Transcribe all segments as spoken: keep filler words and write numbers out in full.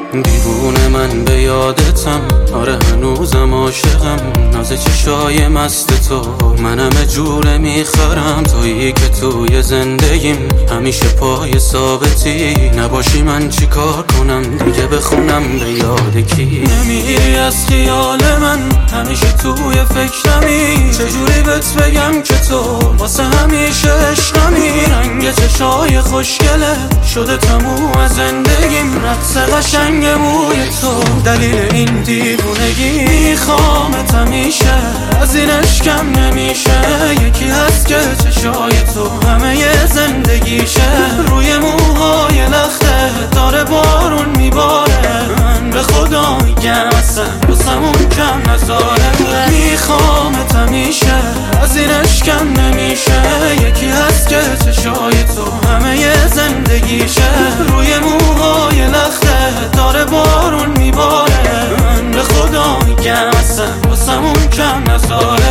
دیوونه من به یادتم، آره هنوزم عاشقم. ناز چشای مست تو منم جوره میخرم. تویی که توی زندگیم همیشه پای ثابتی. نباشی من چی کار کنم دیگه، بخونم به یاد کی؟ نمیری از خیال من، همیشه توی فکرمی. چجوری بهت بگم که تو واسه همیشه عشقمی؟ رنگ چشای خوشگله شده تموم از زندگیم. رقص قشنگ موی تو دلیل این دیوونگی. میخوامت همیشه، از این عشقم نمیشه. یکی هست که چشای تو همه زندگیشه. روی موهای لخته داره بارون میباره. من به خدا میگم اصلا بسمون کم نزاره. میخوامت همیشه، از این عشقم نمیشه. یکی هست که چشای تو همه زندگیشه. روی موهای لخته داره بارون میباره. من به خدا میگم اصلا بسمون کم نزاره.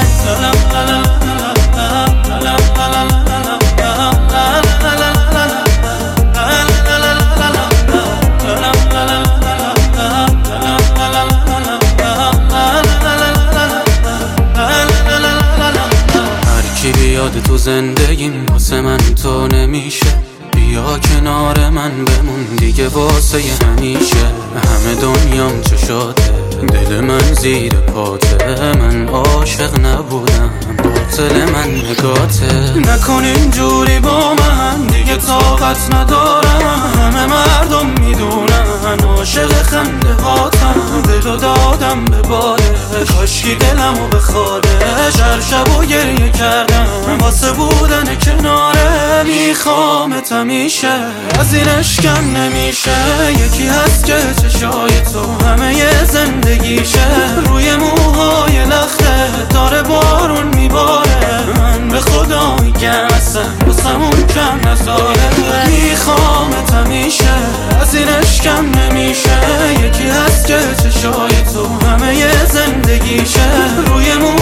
بیاد تو زندگیم واسه من تو نمیشه. بیا کنار من بمون دیگه واسه همیشه. همه دنیام چشاته، دل من زیر پاته. من عاشق نبودم، باطل من نگاته. نکن اینجوری با من دیگه طاقت ندارم. همه مردم میدونن عاشق خنده هاتم. دلو دادم به باده، کاشکی دلمو بخواره. هر شب و گریه کردم واسه بودن کناره. میخوامت همیشه، از این عشقم نمیشه. یکی هست که چشای تو همه زندگیشه. روی موهای لخته داره بارون میباره. من به خدا میگم اصلا بسمون کم نزاره. میخوامت همیشه، از این عشقم نمیشه. یکی هست که چشای تو همه زندگیشه. روی